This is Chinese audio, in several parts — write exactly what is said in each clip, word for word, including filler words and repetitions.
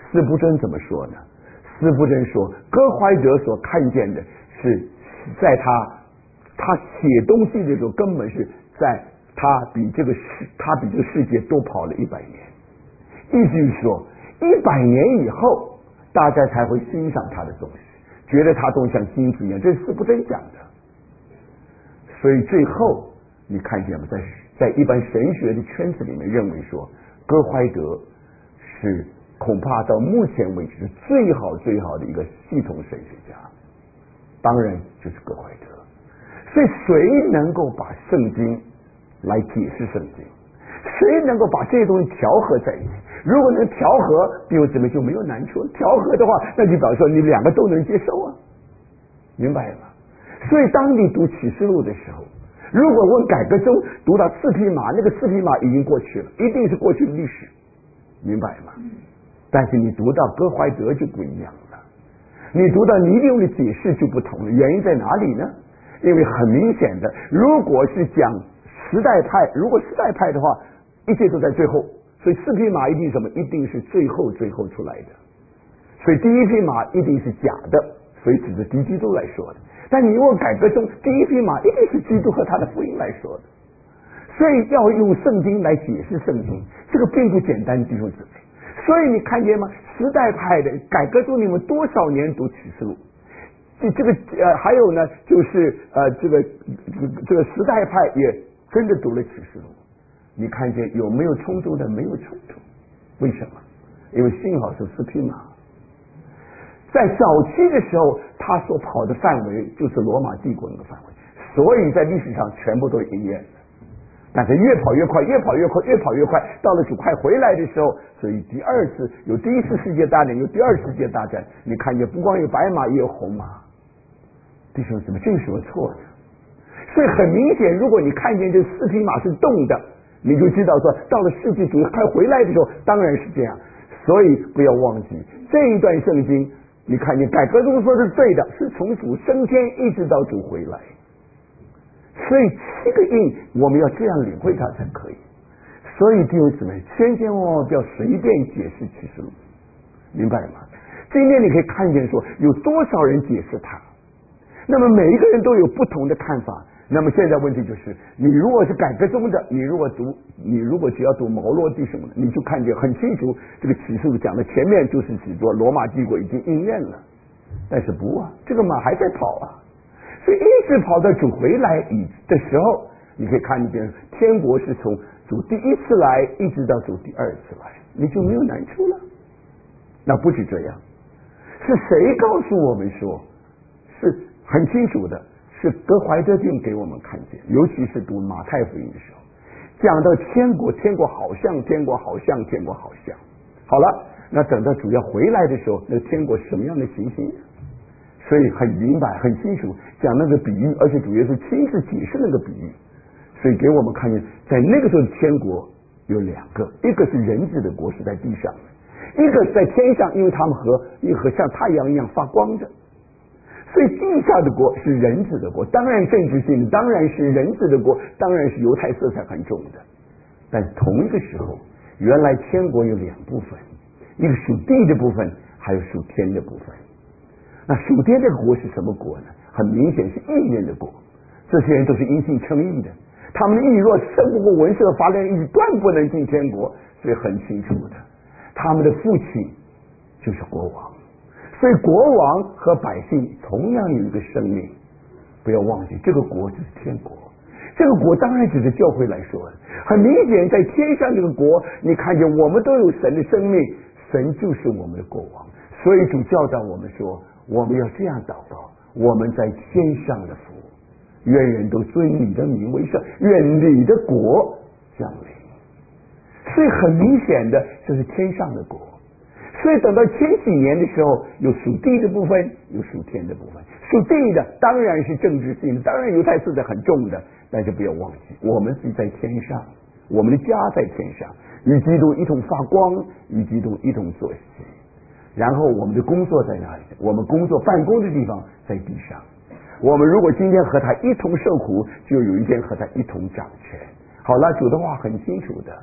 司布真怎么说呢？司布真说，哥怀德所看见的是在他他写东西的时候，根本是在他比这个世他比这个世界多跑了一百年。意思是说，一百年以后，大家才会欣赏他的东西，觉得他都像金子一样。这是司布真讲的。所以最后你看见吗？在在一般神学的圈子里面，认为说，哥怀德是恐怕到目前为止是最好最好的一个系统神学家，当然就是哥怀德。所以谁能够把圣经来解释圣经，谁能够把这些东西调和在一起？如果能调和，弟兄姊妹就没有难处。调和的话，那就表示说你两个都能接受啊，明白吗？所以当你读启示录的时候，如果问改革中读到四匹马，那个四匹马已经过去了，一定是过去的历史，明白吗？但是你读到哥怀德就不一样了，你读到尼利用的解释就不同了。原因在哪里呢？因为很明显的，如果是讲时代派，如果时代派的话，一切都在最后，所以四匹马一定什么？一定是最后最后出来的。所以第一匹马一定是假的，所以指着敌基督来说的。但你如果改革中，第一匹马一定是基督和他的福音来说的。所以要用圣经来解释圣经，这个并不简单，弟兄姊妹。所以你看见吗？时代派的改革中，你们多少年读启示录？这这个呃，还有呢，就是呃，这个这个时代派也真的读了启示录。你看见有没有冲突的？没有冲突。为什么？因为幸好是四匹马。在早期的时候，他所跑的范围就是罗马帝国那个范围，所以在历史上全部都应验了。但是越跑越快，越跑越快，越跑越快，到了主快回来的时候，所以第二次有第一次世界大战，有第二次世界大战，你看见不光有白马，也有红马。弟兄姊妹，这个是有错的。所以很明显，如果你看见这四匹马是动的，你就知道说，到了世纪主快回来的时候，当然是这样。所以不要忘记这一段圣经，你看见改革中说是对的，是从主升天一直到主回来。所以七个印我们要这样领会它才可以。所以弟兄姊妹，千千万万不要随便解释启示录，明白吗？今天你可以看见说有多少人解释它，那么每一个人都有不同的看法。那么现在问题就是，你如果是改革中的，你如果读，你如果只要读毛罗弟兄的，你就看见很清楚，这个启示录讲的前面就是指着罗马帝国已经应验了，但是不啊，这个马还在跑啊，所以一直跑到主回来的时候，你可以看见天国是从主第一次来一直到主第二次来，你就没有难处了。那不止这样，是谁告诉我们说，是很清楚的。是德怀德定给我们看见，尤其是读马太福音的时候，讲到天国，天国好像，天国好像，天国好像。好了，那等到主要回来的时候，那天国是什么样的情形？所以很明白，很清楚讲那个比喻，而且主耶稣亲自解释那个比喻，所以给我们看见，在那个时候的天国有两个，一个是人子的国是在地上的，一个在天上，因为他们和一和像太阳一样发光的。所以地下的国是人子的国，当然政治性，当然是人子的国，当然是犹太色彩很重的。但同一个时候，原来天国有两部分，一个属地的部分，还有属天的部分。那属天的国是什么国呢？很明显是义人的国，这些人都是因信称义的，他们的义若胜不过文士和法利赛人，断不能进天国。所以很清楚的，他们的父亲就是国王。所以国王和百姓同样有一个生命，不要忘记这个国就是天国。这个国当然只是教会来说的，很明显在天上这个国，你看见我们都有神的生命，神就是我们的国王。所以主教导我们说，我们要这样祷告，我们在天上的父，愿人都尊你的名为圣，愿你的国降临。所以很明显的，这是天上的国。所以等到千禧年的时候，有属地的部分，有属天的部分。属地的当然是政治性的，当然犹太色彩很重的，但是不要忘记，我们是在天上，我们的家在天上，与基督一同发光，与基督一同作息。然后我们的工作在哪里？我们工作办公的地方在地上。我们如果今天和他一同受苦，就有一天和他一同掌权。好了，主的话很清楚的。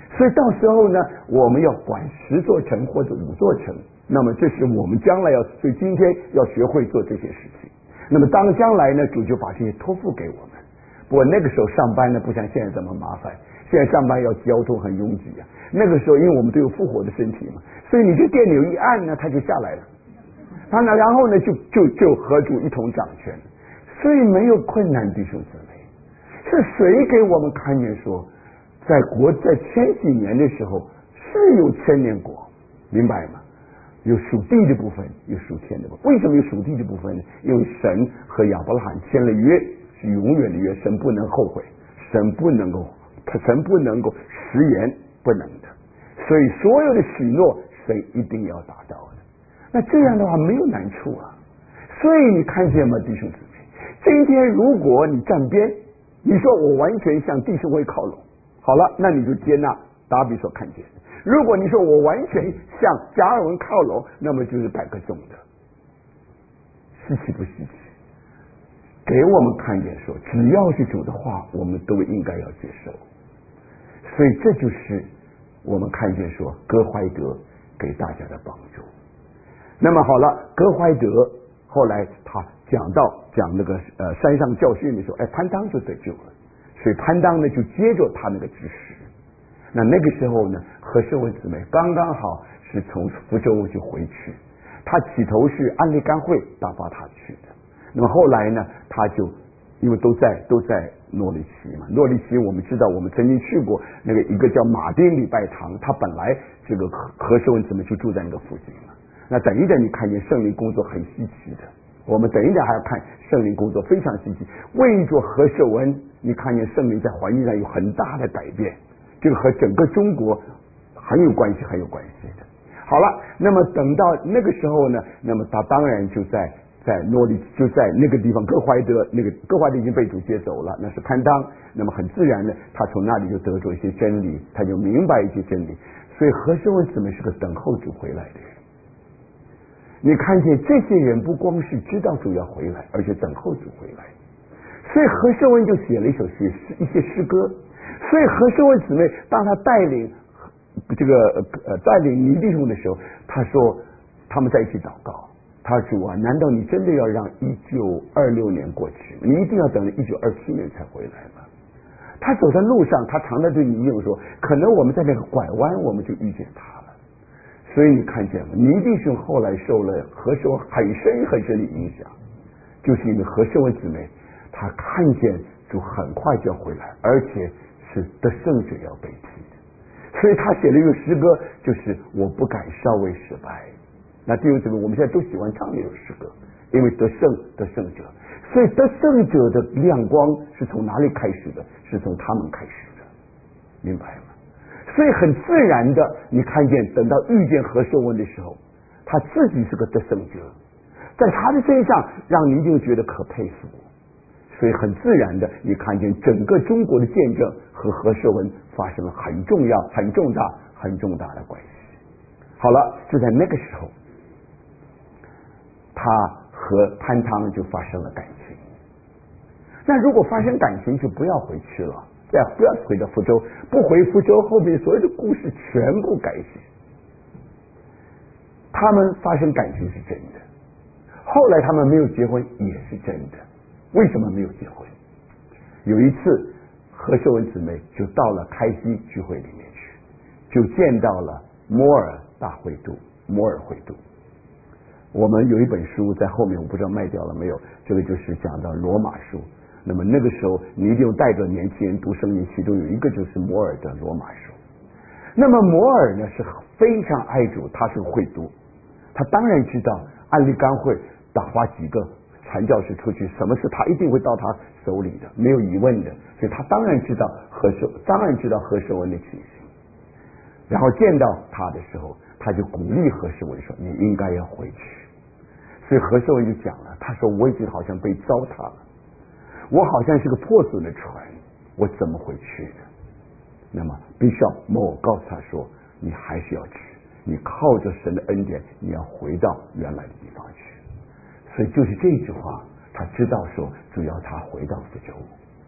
所以到时候呢，我们要管十座城或者五座城，那么这是我们将来要，所以今天要学会做这些事情。那么当将来呢，主就把这些托付给我们。不过那个时候上班呢，不像现在这么麻烦，现在上班要交通很拥挤啊。那个时候因为我们都有复活的身体嘛，所以你这电钮一按呢，它就下来了。他呢，然后呢，就就就和主一同掌权，所以没有困难，弟兄姊妹。是谁给我们看见说，在国在千禧年的时候是有千年国，明白吗？有属地的部分，有属天的部分。为什么有属地的部分呢？因为神和亚伯拉罕签了约，是永远的约，神不能后悔，神不能够，他神不能够食言，不能的。所以所有的许诺，神一定要达到的。那这样的话没有难处啊。所以你看见吗，弟兄姊妹？今天如果你站边，你说我完全向弟兄会靠拢，好了，那你就接纳达比所看见。如果你说我完全向加尔文靠拢，那么就是百个中的，稀奇不稀奇？给我们看见说，只要是主的话，我们都应该要接受。所以这就是我们看见说，哥怀德给大家的帮助。那么好了，哥怀德后来他讲到讲那个呃山上教训的时候，哎，潘当就得救了，所以潘当呢就接着他那个知识。那那个时候呢，何世文姊妹刚刚好是从福州就回去，他起头是安利干会打发他去的，那么后来呢，他就因为都在都在诺里奇嘛，诺里奇我们知道，我们曾经去过那个一个叫马丁礼拜堂，他本来这个何世文姊妹就住在那个附近嘛。那等一等，你看见圣灵工作很稀奇的，我们等一等还要看圣灵工作非常稀奇。为着何世文，你看见圣灵在环境上有很大的改变。这个和整个中国很有关系，很有关系的。好了，那么等到那个时候呢，那么他当然就在在诺里，就在那个地方，哥怀德那个哥怀德已经被主接走了，那是潘当。那么很自然的，他从那里就得着一些真理，他就明白一些真理。所以何世文姊妹是个等候主回来的人。你看见这些人不光是知道主要回来，而且等候主回来。所以何世文就写了一首诗，一些诗歌。所以何世文姊妹当他带领这个呃带领尼弟兄的时候，他说他们在一起祷告，他说主啊，难道你真的要让一九二六年过去，你一定要等到一九二七年才回来吗？他走在路上，他常常对尼弟兄说，可能我们在那个拐弯我们就遇见他了。所以你看见了，尼弟兄后来受了何世文很深很深的影响，就是因为何世文姊妹他看见主很快就要回来，而且是得胜者要被提的，所以他写了一个诗歌，就是我不敢稍微失败。那弟兄姊妹，我们现在都喜欢唱这首诗歌，因为得胜得胜者，所以得胜者的亮光是从哪里开始的？是从他们开始的，明白吗？所以很自然的，你看见等到遇见何世文的时候，他自己是个得胜者，在他的身上让你就觉得可佩服。所以很自然的，你看见整个中国的见证和何世文发生了很重要、很重大、很重大的关系。好了，就在那个时候，他和潘汤就发生了感情。那如果发生感情，就不要回去了，再不要回到福州，不回福州，后面所有的故事全部改写。他们发生感情是真的，后来他们没有结婚也是真的。为什么没有结婚？有一次何世文姊妹就到了开西聚会里面去，就见到了摩尔大会督摩尔会督。我们有一本书在后面，我不知道卖掉了没有，这个就是讲到罗马书。那么那个时候你一定带着年轻人读圣经，其中有一个就是摩尔的罗马书。那么摩尔呢是非常爱主，他是会督，他当然知道安利干会打发几个传教士出去，什么事他一定会到他手里的，没有疑问的。所以他当然知道何世，当然知道何世文的情形。然后见到他的时候，他就鼓励何世文说：“你应该要回去。”所以何世文就讲了，他说：“我已经好像被糟蹋了，我好像是个破损的船，我怎么回去呢？”那么Bishop Moore告诉他说：“你还是要去，你靠着神的恩典，你要回到原来的地方去。”所以就是这句话，他知道说主要他回到福州。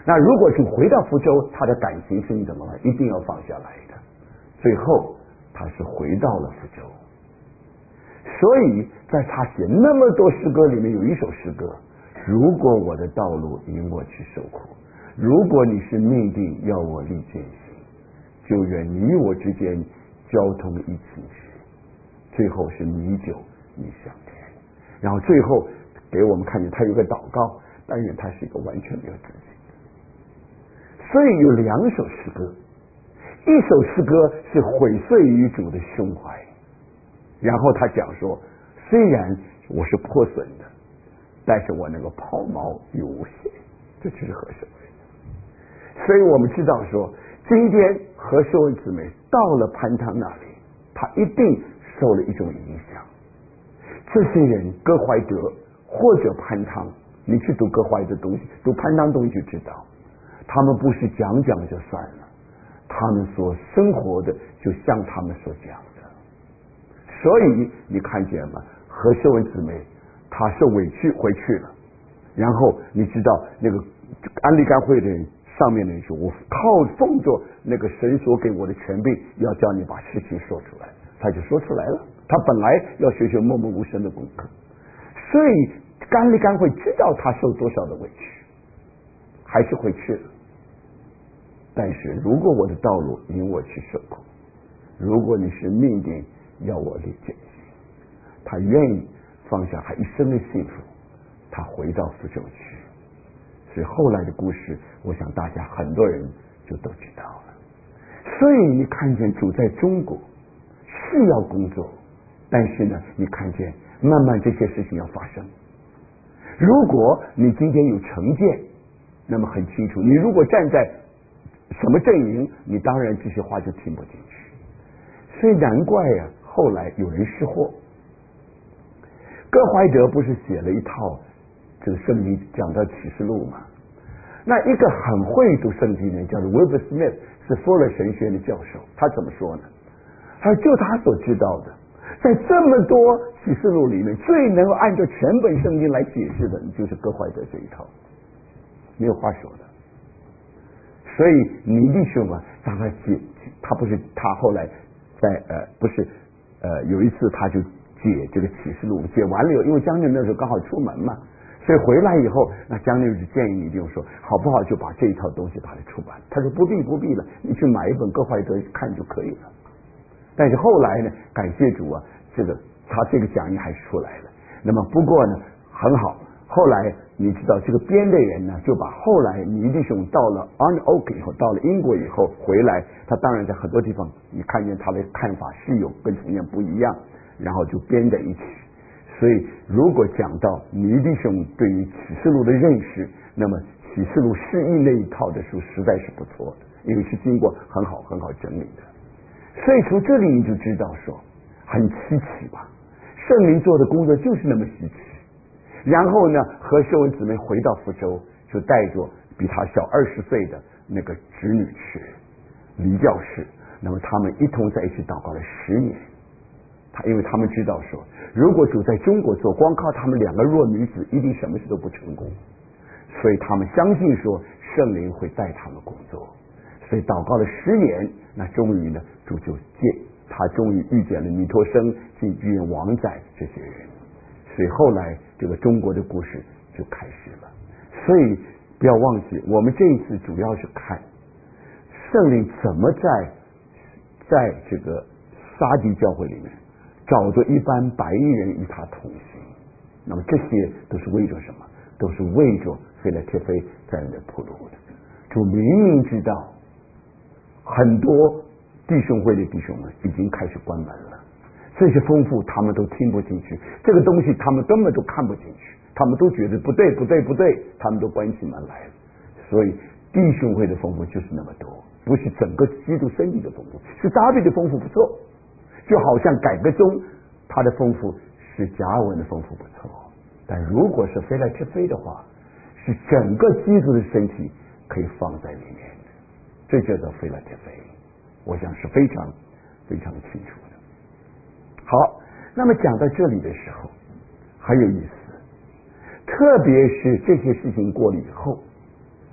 那如果主回到福州，他的感情是怎么了？一定要放下来的。最后他是回到了福州。所以在他写那么多诗歌里面，有一首诗歌，如果我的道路引我去受苦，如果你是命定要我历艰辛，就愿你我之间交通一起去。最后是你酒你香甜，然后最后给我们看见他有个祷告，但愿他是一个完全没有自信的。所以有两首诗歌，一首诗歌是毁碎于主的胸怀，然后他讲说，虽然我是破损的，但是我那个抛锚与无限，这就是何秀文。所以我们知道说，今天何秀文姊妹到了潘汤那里，他一定受了一种影响。这些人葛怀德或者潘汤，你去读葛怀德的东西，读潘汤东西就知道，他们不是讲讲就算了，他们所生活的就像他们所讲的。所以你看见吗？何秀文姊妹她受委屈回去了，然后你知道那个安利干会的人上面的人说，我靠奉着那个神所给我的权柄，要叫你把事情说出来，他就说出来了。他本来要学学默默无声的功课，所以安利干会知道他受多少的委屈，还是回去了。但是如果我的道路引我去受苦，如果你是命定要我历艰辛，他愿意放下他一生的幸福，他回到福州去。所以后来的故事，我想大家很多人就都知道了。所以你看见主在中国是要工作，但是呢，你看见慢慢这些事情要发生。如果你今天有成见，那么很清楚，你如果站在什么阵营，你当然这些话就听不进去。所以难怪呀、啊，后来有人识货。葛怀德不是写了一套这个圣经讲到启示录嘛？那一个很会读圣经的人叫做 Wilbur Smith， 是福勒神学的教授，他怎么说呢？他说就他所知道的，在这么多启示录里面，最能够按照全本圣经来解释的，就是葛怀德这一套，没有话说的。所以尼弟兄啊，让他解，他不是他后来在呃不是呃有一次他就解这个启示录，解完了以后，因为将军那时候刚好出门嘛，所以回来以后，那将军就建议尼弟兄说，好不好就把这一套东西把它出版。他说不必不必了，你去买一本葛怀德看就可以了。但是后来呢，感谢主啊，这个他这个讲义还是出来了。那么不过呢，很好。后来你知道这个编的人呢，就把后来尼弟兄到了 On Oak 以后，到了英国以后回来，他当然在很多地方你看见他的看法是有跟从前不一样，然后就编在一起。所以如果讲到尼弟兄对于启示录的认识，那么启示录释义那一套的书实在是不错的，因为是经过很好很好整理的。所以从这里你就知道说很稀奇吧，圣灵做的工作就是那么稀奇。然后呢，何秀文姊妹回到福州，就带着比她小二十岁的那个侄女去黎教士，那么他们一同在一起祷告了十年。他因为他们知道说，如果主在中国做，光靠他们两个弱女子，一定什么事都不成功。所以他们相信说，圣灵会带他们工作。所以祷告了十年，那终于呢，主就见他终于遇见了尼托生、进剧院王载这些人。所以后来这个中国的故事就开始了。所以不要忘记，我们这一次主要是看圣灵怎么在在这个撒狄教会里面找着一班白衣人与他同行。那么这些都是为着什么？都是为着腓拉铁非在那铺路的。主明明知道很多弟兄会的弟兄们已经开始关门了，这些丰富他们都听不进去，这个东西他们根本都看不进去，他们都觉得不对不对不对，他们都关起门来了。所以弟兄会的丰富就是那么多，不是整个基督身体的丰富，是大卫的丰富不错，就好像改革中他的丰富是加尔文的丰富不错，但如果是腓拉铁非的话，是整个基督的身体可以放在里面的，这叫做腓拉铁非，我想是非常非常清楚的。好，那么讲到这里的时候很有意思，特别是这些事情过了以后，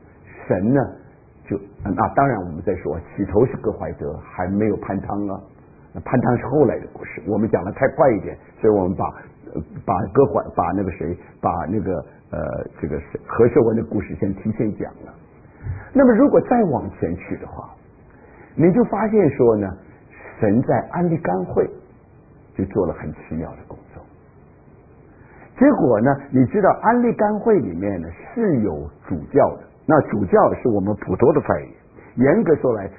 神呢就那当然我们在说起头是葛怀德，还没有潘汤啊，那潘汤是后来的故事，我们讲的太快一点，所以我们把把葛怀把那个谁把那个呃这个何寿文的故事先提前讲了。那么如果再往前去的话，你就发现说呢，神在安利干会就做了很奇妙的工作。结果呢，你知道安利干会里面呢是有主教的，那主教是我们普通的翻译，严格说来